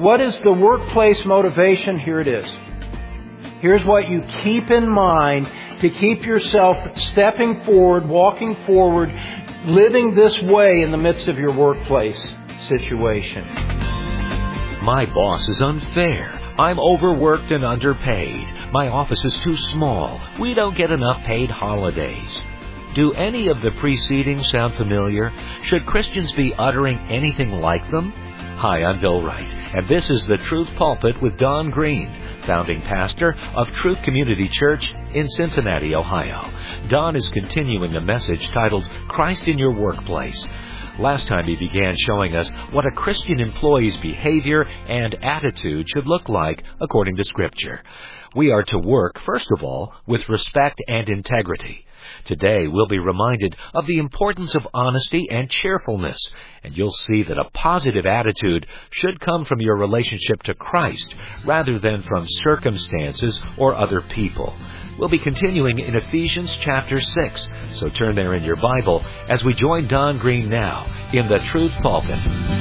What is the workplace motivation? Here it is. Here's what you keep in mind to keep yourself stepping forward, walking forward, living this way in the midst of your workplace situation. My boss is unfair. I'm overworked and underpaid. My office is too small. We don't get enough paid holidays. Do any of the preceding sound familiar? Should Christians be uttering anything like them? Hi, I'm Bill Wright, and this is The Truth Pulpit with Don Green, founding pastor of Truth Community Church in Cincinnati, Ohio. Don is continuing a message titled Christ in Your Workplace. Last time he began showing us what a Christian employee's behavior and attitude should look like according to Scripture. We are to work, first of all, with respect and integrity. Today we'll be reminded of the importance of honesty and cheerfulness, and you'll see that a positive attitude should come from your relationship to Christ rather than from circumstances or other people. We'll be continuing in Ephesians chapter 6, so turn there in your Bible as we join Don Green now in the Truth Pulpit.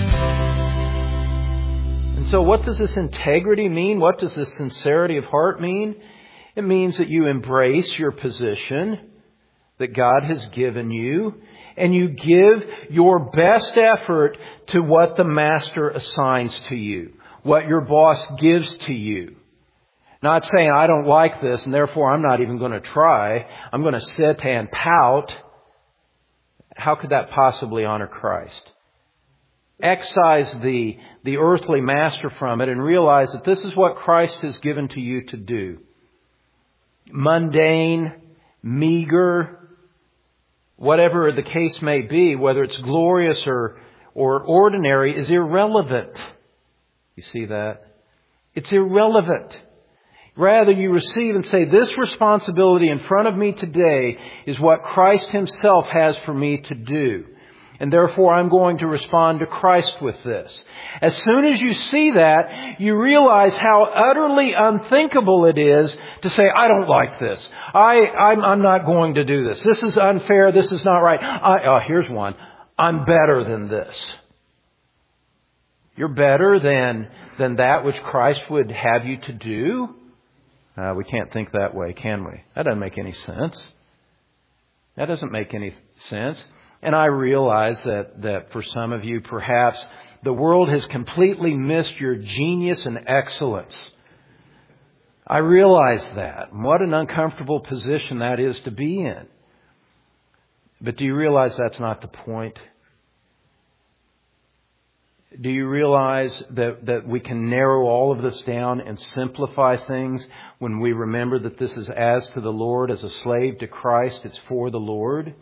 And so what does this integrity mean? What does this sincerity of heart mean? It means that you embrace your position that God has given you, and you give your best effort to what the master assigns to you, what your boss gives to you. Not saying, I don't like this, and therefore I'm not even going to try. I'm going to sit and pout. How could that possibly honor Christ? Excise the earthly master from it and realize that this is what Christ has given to you to do. Mundane, meager, whatever the case may be, whether it's glorious or ordinary, is irrelevant. You see that? It's irrelevant. Rather, you receive and say, this responsibility in front of me today is what Christ Himself has for me to do. And therefore, I'm going to respond to Christ with this. As soon as you see that, you realize how utterly unthinkable it is to say, I don't like this. I'm not going to do this. This is unfair. This is not right. Here's one. I'm better than this. You're better than that which Christ would have you to do? We can't think that way, can we? That doesn't make any sense. That doesn't make any sense. And I realize that for some of you, perhaps the world has completely missed your genius and excellence. I realize that. And what an uncomfortable position that is to be in. But do you realize that's not the point? Do you realize that we can narrow all of this down and simplify things when we remember that this is as to the Lord, as a slave to Christ, it's for the Lord?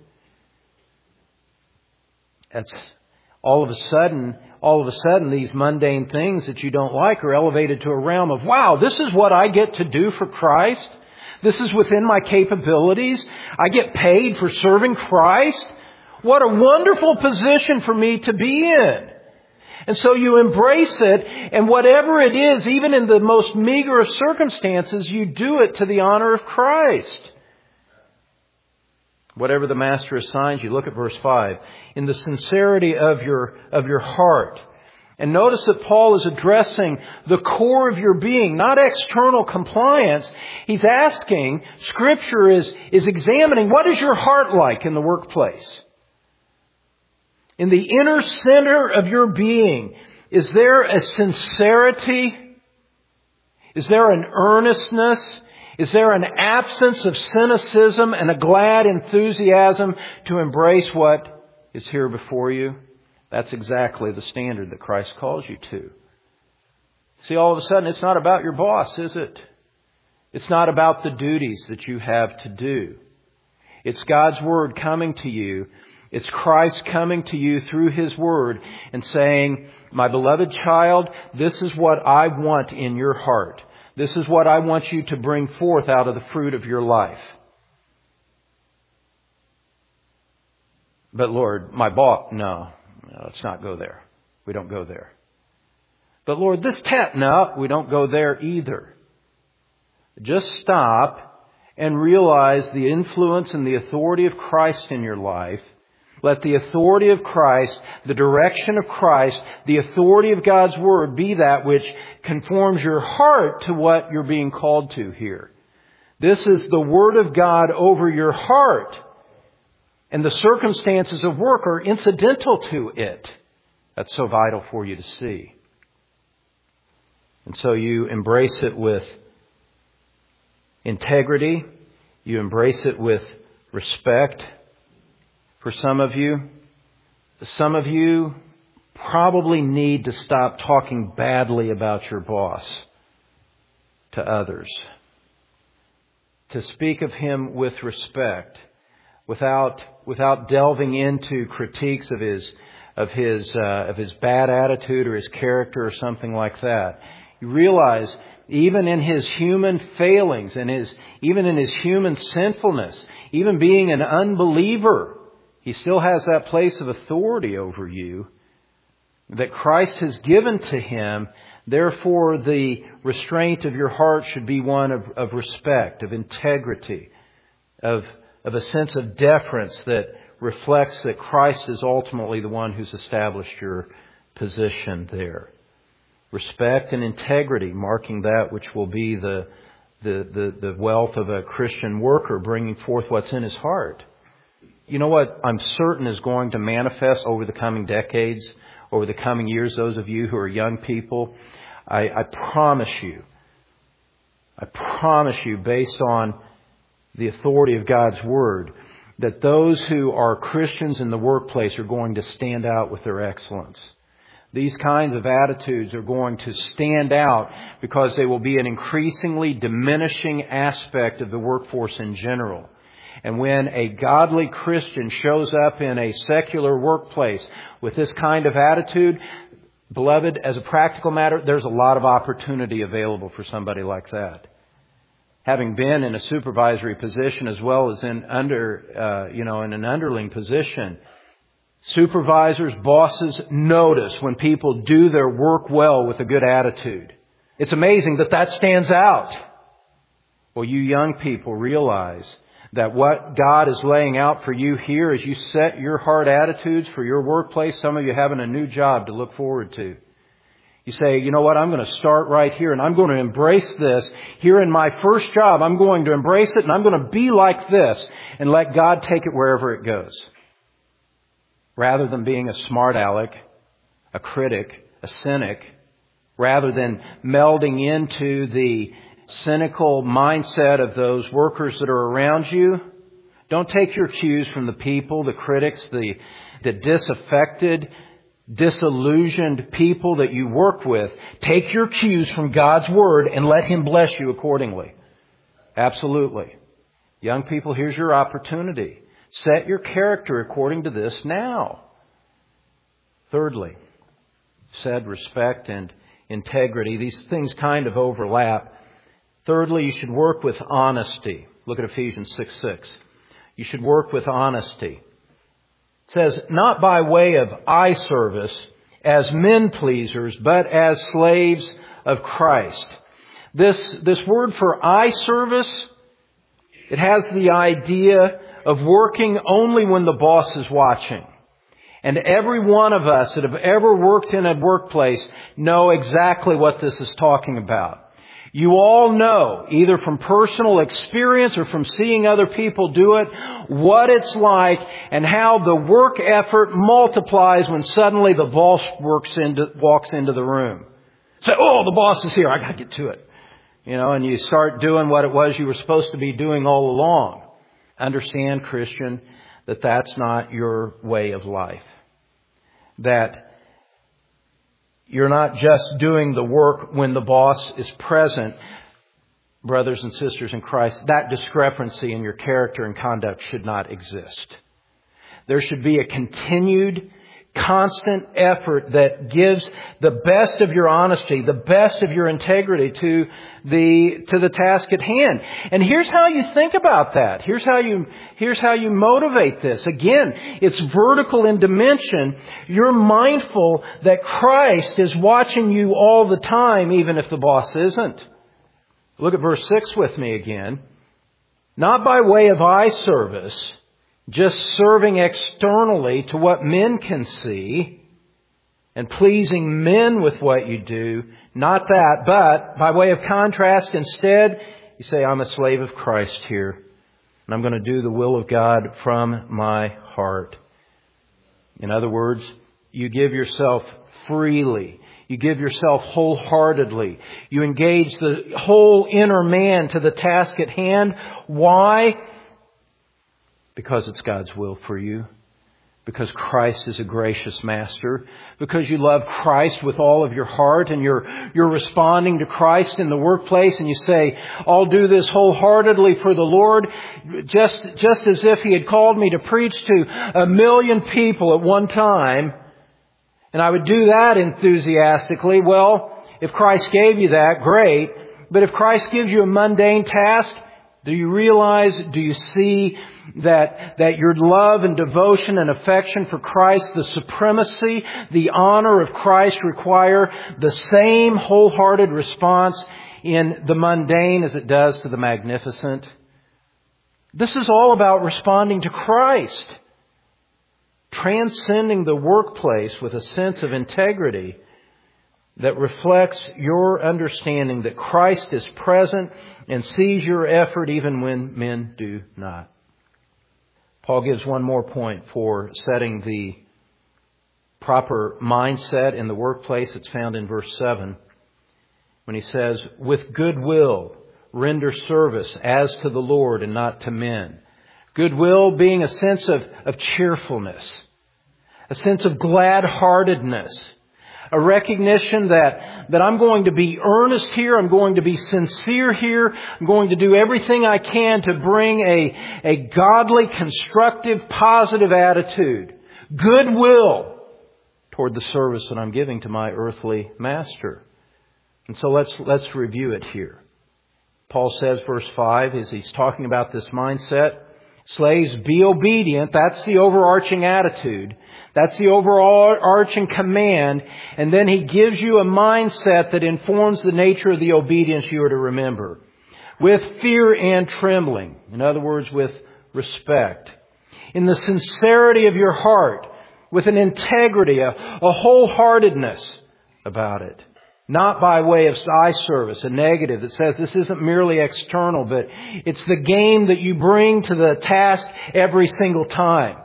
That's all of a sudden, these mundane things that you don't like are elevated to a realm of, wow, this is what I get to do for Christ. This is within my capabilities. I get paid for serving Christ. What a wonderful position for me to be in. And so you embrace it, and whatever it is, even in the most meager of circumstances, you do it to the honor of Christ. Whatever the master assigns you. Look at verse 5. In the sincerity of your heart. And notice that Paul is addressing the core of your being, not external compliance. He's asking, Scripture is examining, what is your heart like in the workplace? In the inner center of your being, is there a sincerity? Is there an earnestness? Is there an absence of cynicism and a glad enthusiasm to embrace what is here before you? That's exactly the standard that Christ calls you to. See, all of a sudden, it's not about your boss, is it? It's not about the duties that you have to do. It's God's Word coming to you. It's Christ coming to you through His Word and saying, my beloved child, this is what I want in your heart. This is what I want you to bring forth out of the fruit of your life. But Lord, my boss, no, let's not go there. We don't go there. But Lord, this no, we don't go there either. Just stop and realize the influence and the authority of Christ in your life Let the authority of Christ, the direction of Christ, the authority of God's Word be that which conforms your heart to what you're being called to here. This is the Word of God over your heart. And the circumstances of work are incidental to it. That's so vital for you to see. And so you embrace it with integrity. You embrace it with respect. For some of you probably need to stop talking badly about your boss to others. To speak of him with respect, without delving into critiques of his bad attitude or his character or something like that. You realize even in his human failings and even in his human sinfulness, even being an unbeliever, he still has that place of authority over you that Christ has given to him. Therefore, the restraint of your heart should be one of respect, of integrity, of a sense of deference that reflects that Christ is ultimately the one who's established your position there. Respect and integrity, marking that which will be the wealth of a Christian worker, bringing forth what's in his heart. You know what I'm certain is going to manifest over the coming decades, over the coming years, those of you who are young people? I promise you, based on the authority of God's Word, that those who are Christians in the workplace are going to stand out with their excellence. These kinds of attitudes are going to stand out because they will be an increasingly diminishing aspect of the workforce in general. And when a godly Christian shows up in a secular workplace with this kind of attitude, beloved, as a practical matter, there's a lot of opportunity available for somebody like that. Having been in a supervisory position as well as in an underling position, supervisors, bosses notice when people do their work well with a good attitude. It's amazing that stands out. Well, you young people realize that what God is laying out for you here as you set your heart attitudes for your workplace. Some of you having a new job to look forward to. You say, you know what, I'm going to start right here and I'm going to embrace this. Here in my first job, I'm going to embrace it and I'm going to be like this and let God take it wherever it goes. Rather than being a smart aleck, a critic, a cynic, rather than melding into the cynical mindset of those workers that are around you, don't take your cues from the people, the critics, the disaffected, disillusioned people that you work with. Take your cues from God's Word and let Him bless you accordingly. Absolutely. Young people, here's your opportunity. Set your character according to this now. Thirdly, said respect and integrity. These things kind of overlap. Thirdly, you should work with honesty. Look at Ephesians 6:6. You should work with honesty. It says, not by way of eye service as men pleasers, but as slaves of Christ. This word for eye service, it has the idea of working only when the boss is watching. And every one of us that have ever worked in a workplace know exactly what this is talking about. You all know, either from personal experience or from seeing other people do it, what it's like and how the work effort multiplies when suddenly the boss walks into the room. Say, oh, the boss is here. I got to get to it. And you start doing what it was you were supposed to be doing all along. Understand, Christian, that that's not your way of life. That you're not just doing the work when the boss is present. Brothers and sisters in Christ, that discrepancy in your character and conduct should not exist. There should be a continued, constant effort that gives the best of your honesty, the best of your integrity to the task at hand. And here's how you think about that. Here's how you motivate this. Again, it's vertical in dimension. You're mindful that Christ is watching you all the time, even if the boss isn't. Look at verse 6 with me again. Not by way of eye service. just serving externally to what men can see and pleasing men with what you do. Not that, but by way of contrast, instead, you say, I'm a slave of Christ here, and I'm going to do the will of God from my heart. In other words, you give yourself freely. You give yourself wholeheartedly. You engage the whole inner man to the task at hand. Why? Because it's God's will for you. Because Christ is a gracious master. Because you love Christ with all of your heart and you're responding to Christ in the workplace and you say, I'll do this wholeheartedly for the Lord. Just as if He had called me to preach to 1 million people at one time. And I would do that enthusiastically. Well, if Christ gave you that, great. But if Christ gives you a mundane task, do you see that your love and devotion and affection for Christ, the supremacy, the honor of Christ require the same wholehearted response in the mundane as it does to the magnificent? This is all about responding to Christ. Transcending the workplace with a sense of integrity that reflects your understanding that Christ is present and sees your effort even when men do not. Paul gives one more point for setting the proper mindset in the workplace. It's found in verse 7 when he says, with goodwill render service as to the Lord and not to men. Goodwill being a sense of cheerfulness, a sense of glad-heartedness, a recognition that I'm going to be earnest here, I'm going to be sincere here, I'm going to do everything I can to bring a godly, constructive, positive attitude, goodwill toward the service that I'm giving to my earthly master. And so let's review it here. Paul says, verse 5, as he's talking about this mindset, slaves, be obedient. That's the overarching attitude. That's the overarching command. And then he gives you a mindset that informs the nature of the obedience you are to remember. With fear and trembling. In other words, with respect. In the sincerity of your heart. With an integrity, a wholeheartedness about it. Not by way of eye service, a negative that says this isn't merely external, but it's the game that you bring to the task every single time.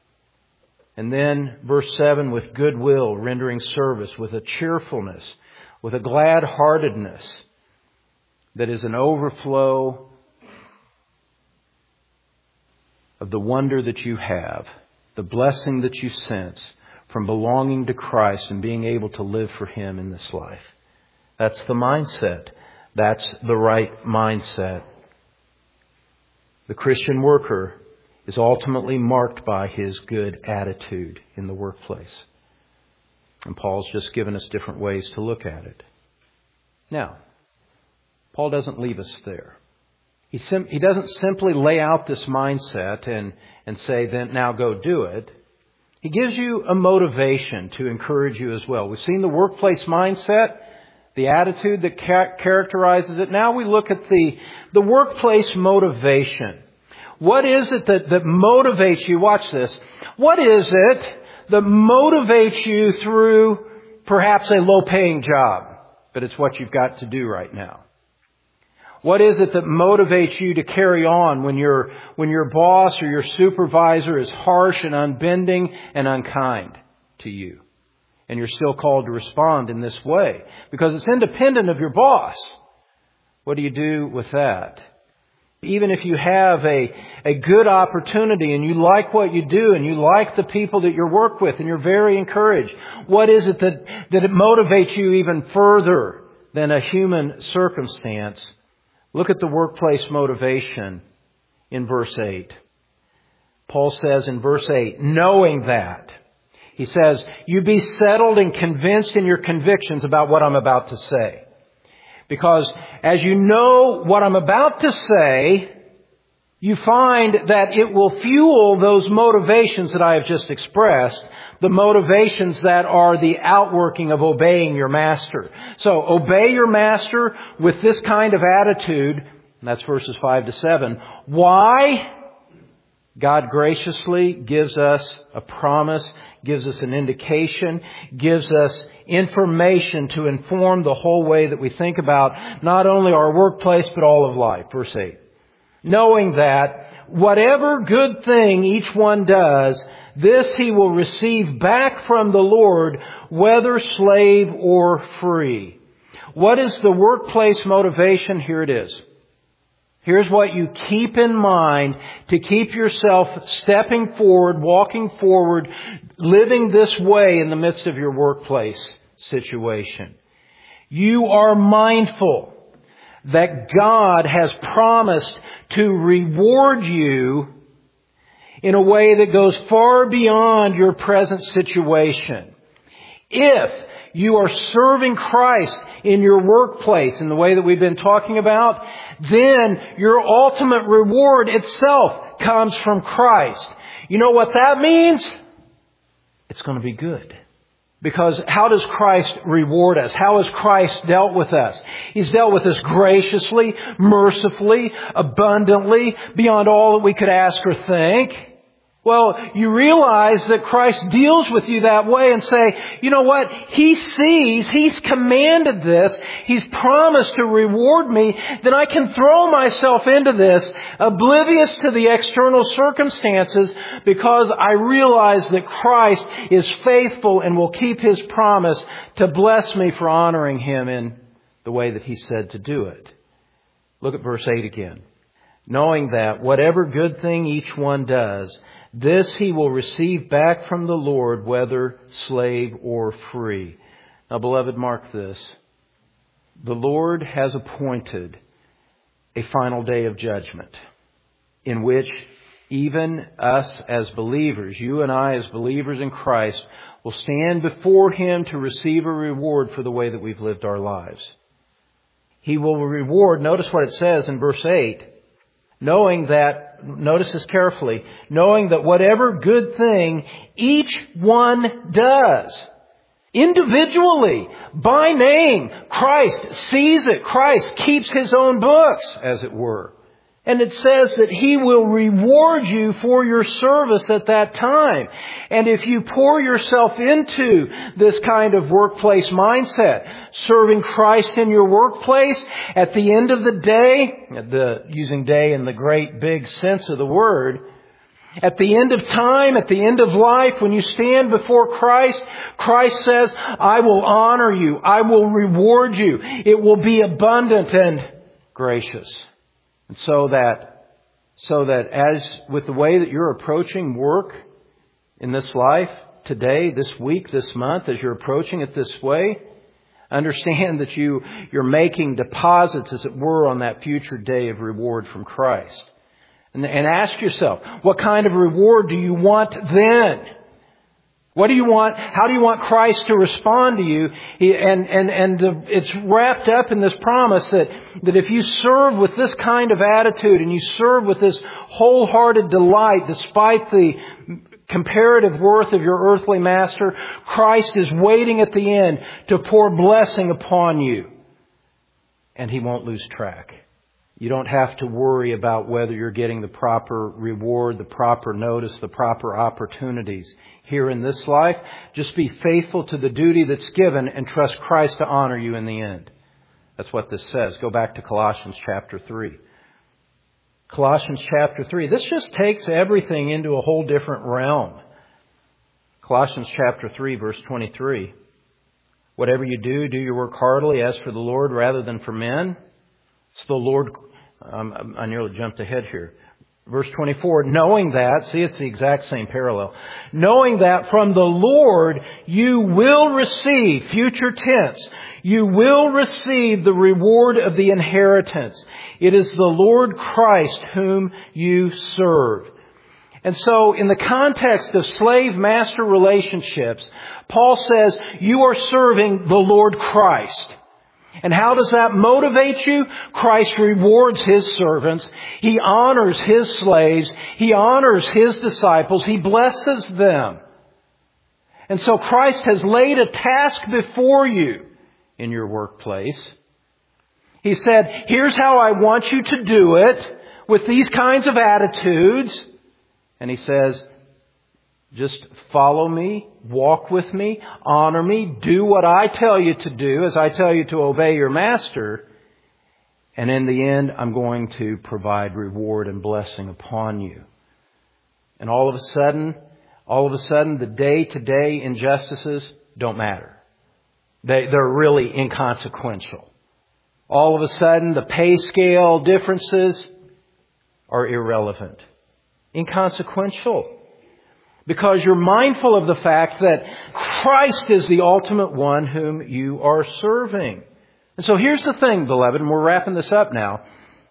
And then verse 7, with goodwill, rendering service, with a cheerfulness, with a glad-heartedness that is an overflow of the wonder that you have, the blessing that you sense from belonging to Christ and being able to live for Him in this life. That's the mindset. That's the right mindset. The Christian worker is ultimately marked by his good attitude in the workplace. And Paul's just given us different ways to look at it. Now, Paul doesn't leave us there. He doesn't simply lay out this mindset and say, then now go do it. He gives you a motivation to encourage you as well. We've seen the workplace mindset, the attitude that characterizes it. Now we look at the workplace motivation. What is it that motivates you? Watch this. What is it that motivates you through perhaps a low-paying job? But it's what you've got to do right now. What is it that motivates you to carry on when your boss or your supervisor is harsh and unbending and unkind to you? And you're still called to respond in this way because it's independent of your boss. What do you do with that? Even if you have a good opportunity and you like what you do and you like the people that you work with and you're very encouraged, what is it that it motivates you even further than a human circumstance? Look at the workplace motivation in verse 8. Paul says in verse 8, knowing that, he says, you be settled and convinced in your convictions about what I'm about to say. Because as you know what I'm about to say, you find that it will fuel those motivations that I have just expressed, the motivations that are the outworking of obeying your master. So obey your master with this kind of attitude, and that's verses 5 to 7. Why? God graciously gives us a promise, gives us an indication, gives us information to inform the whole way that we think about not only our workplace but all of life. Verse 8. Knowing that whatever good thing each one does, this he will receive back from the Lord, whether slave or free. What is the workplace motivation? Here it is. Here's what you keep in mind to keep yourself stepping forward, walking forward, living this way in the midst of your workplace situation. You are mindful that God has promised to reward you in a way that goes far beyond your present situation. If you are serving Christ in your workplace in the way that we've been talking about, then your ultimate reward itself comes from Christ. You know what that means? It's going to be good. Because how does Christ reward us? How has Christ dealt with us? He's dealt with us graciously, mercifully, abundantly, beyond all that we could ask or think. Well, you realize that Christ deals with you that way and say, you know what? He sees, He's commanded this, He's promised to reward me, then I can throw myself into this, oblivious to the external circumstances, because I realize that Christ is faithful and will keep His promise to bless me for honoring Him in the way that He said to do it. Look at verse 8 again. Knowing that whatever good thing each one does, this he will receive back from the Lord, whether slave or free. Now, beloved, mark this. The Lord has appointed a final day of judgment in which even us as believers, you and I as believers in Christ, will stand before Him to receive a reward for the way that we've lived our lives. He will reward, notice what it says in verse 8, knowing that, notice this carefully, knowing that whatever good thing each one does, individually, by name, Christ sees it. Christ keeps His own books, as it were. And it says that He will reward you for your service at that time. And if you pour yourself into this kind of workplace mindset, serving Christ in your workplace, at the end of the day, using day in the great big sense of the word, at the end of time, at the end of life, when you stand before Christ, Christ says, I will honor you. I will reward you. It will be abundant and gracious. And so that as with the way that you're approaching work in this life, today, this week, this month, as you're approaching it this way, understand that you're making deposits, as it were, on that future day of reward from Christ. And ask yourself, what kind of reward do you want then? What do you want? How do you want Christ to respond to you? It's wrapped up in this promise that if you serve with this kind of attitude and you serve with this wholehearted delight, despite the comparative worth of your earthly master, Christ is waiting at the end to pour blessing upon you. And He won't lose track. You don't have to worry about whether you're getting the proper reward, the proper notice, the proper opportunities here in this life. Just be faithful to the duty that's given and trust Christ to honor you in the end. That's what this says. Go back to Colossians chapter 3. Colossians chapter 3. This just takes everything into a whole different realm. Colossians chapter 3, verse 23. Whatever you do your work heartily as for the Lord rather than for men. It's the Lord. I nearly jumped ahead here. Verse 24, knowing that, see, it's the exact same parallel. Knowing that from the Lord you will receive, future tense, you will receive the reward of the inheritance. It is the Lord Christ whom you serve. And so in the context of slave-master relationships, Paul says you are serving the Lord Christ. And how does that motivate you? Christ rewards His servants. He honors His slaves. He honors His disciples. He blesses them. And so Christ has laid a task before you in your workplace. He said, here's how I want you to do it with these kinds of attitudes. And He says, just follow me, walk with me, honor me, do what I tell you to do as I tell you to obey your master. And in the end, I'm going to provide reward and blessing upon you. And all of a sudden, the day-to-day injustices don't matter. They're really inconsequential. All of a sudden, the pay scale differences are irrelevant. Inconsequential. Because you're mindful of the fact that Christ is the ultimate one whom you are serving. And so here's the thing, beloved, and we're wrapping this up now.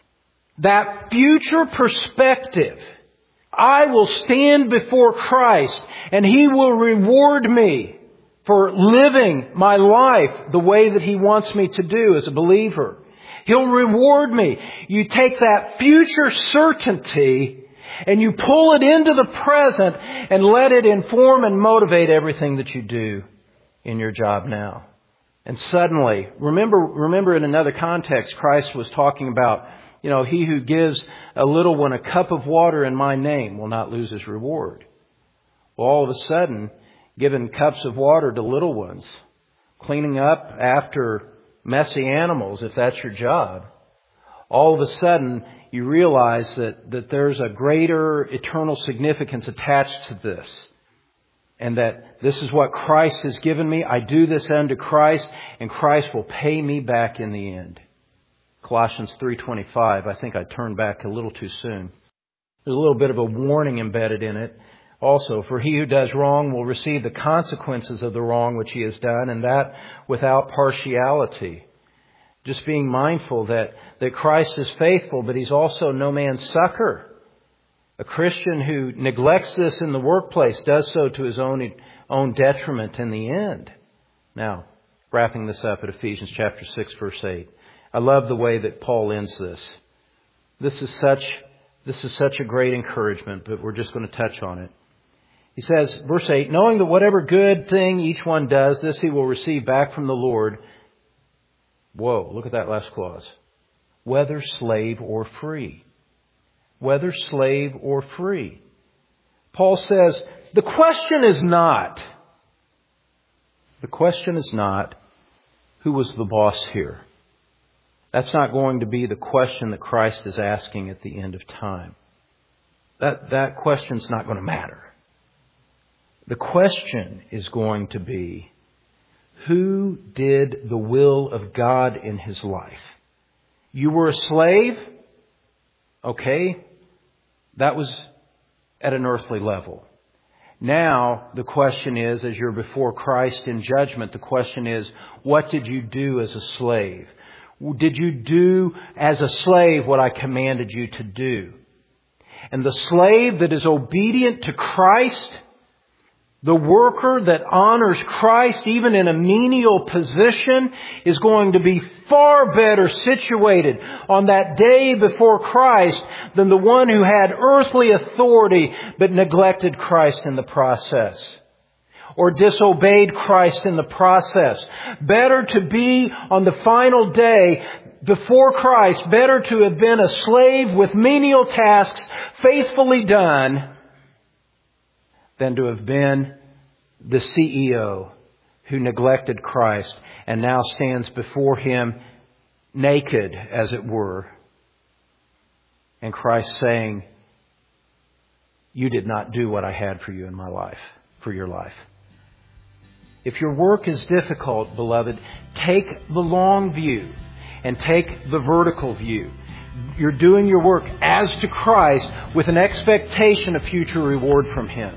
That future perspective, I will stand before Christ and He will reward me for living my life the way that He wants me to do as a believer. He'll reward me. You take that future certainty and you pull it into the present and let it inform and motivate everything that you do in your job now. And suddenly, remember in another context, Christ was talking about, he who gives a little one a cup of water in my name will not lose his reward. Well, all of a sudden, giving cups of water to little ones, cleaning up after messy animals, if that's your job, all of a sudden, you realize that there's a greater eternal significance attached to this. And that this is what Christ has given me. I do this unto Christ, and Christ will pay me back in the end. Colossians 3:25, I think I turned back a little too soon. There's a little bit of a warning embedded in it. Also, for he who does wrong will receive the consequences of the wrong which he has done, and that without partiality. Just being mindful that Christ is faithful, but He's also no man's succor. A Christian who neglects this in the workplace does so to his own detriment in the end. Now, wrapping this up at Ephesians chapter 6, verse 8. I love the way that Paul ends this. This is such a great encouragement, but we're just going to touch on it. He says, verse 8, knowing that whatever good thing each one does, this he will receive back from the Lord. Whoa, look at that last clause. Whether slave or free. Whether slave or free. Paul says, the question is not who was the boss here. That's not going to be the question that Christ is asking at the end of time. That question's not going to matter. The question is going to be, who did the will of God in his life? You were a slave? Okay. That was at an earthly level. Now, the question is, as you're before Christ in judgment, the question is, what did you do as a slave? Did you do as a slave what I commanded you to do? And the slave that is obedient to Christ, the worker that honors Christ even in a menial position, is going to be far better situated on that day before Christ than the one who had earthly authority but neglected Christ in the process, or disobeyed Christ in the process. Better to be on the final day before Christ, better to have been a slave with menial tasks faithfully done than to have been the CEO who neglected Christ and now stands before Him naked, as it were. And Christ saying, you did not do what I had for you in my life, for your life. If your work is difficult, beloved, take the long view and take the vertical view. You're doing your work as to Christ with an expectation of future reward from Him.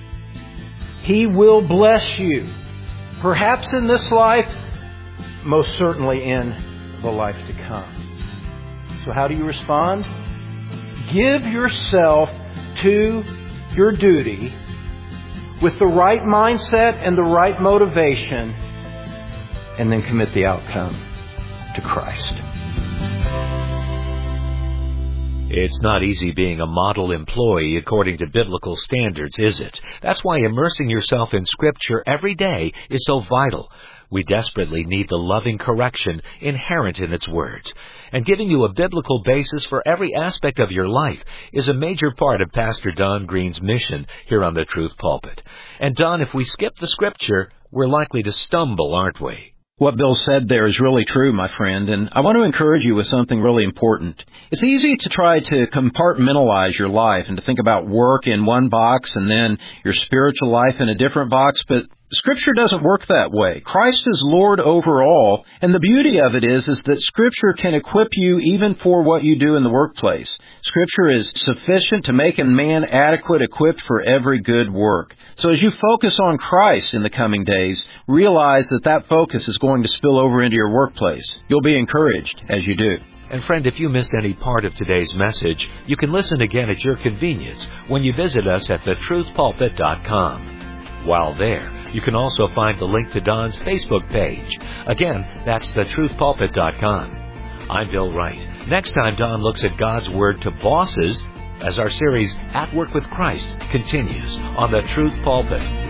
He will bless you, perhaps in this life, most certainly in the life to come. So how do you respond? Give yourself to your duty with the right mindset and the right motivation, and then commit the outcome to Christ. It's not easy being a model employee according to biblical standards, is it? That's why immersing yourself in Scripture every day is so vital. We desperately need the loving correction inherent in its words. And giving you a biblical basis for every aspect of your life is a major part of Pastor Don Green's mission here on the Truth Pulpit. And Don, if we skip the Scripture, we're likely to stumble, aren't we? What Bill said there is really true, my friend, and I want to encourage you with something really important. It's easy to try to compartmentalize your life and to think about work in one box and then your spiritual life in a different box, but Scripture doesn't work that way. Christ is Lord over all, and the beauty of it is that Scripture can equip you even for what you do in the workplace. Scripture is sufficient to make a man adequate, equipped for every good work. So as you focus on Christ in the coming days, realize that focus is going to spill over into your workplace. You'll be encouraged as you do. And friend, if you missed any part of today's message, you can listen again at your convenience when you visit us at thetruthpulpit.com. While there, you can also find the link to Don's Facebook page. Again, that's thetruthpulpit.com. I'm Bill Wright. Next time, Don looks at God's Word to bosses as our series, At Work with Christ, continues on the Truth Pulpit.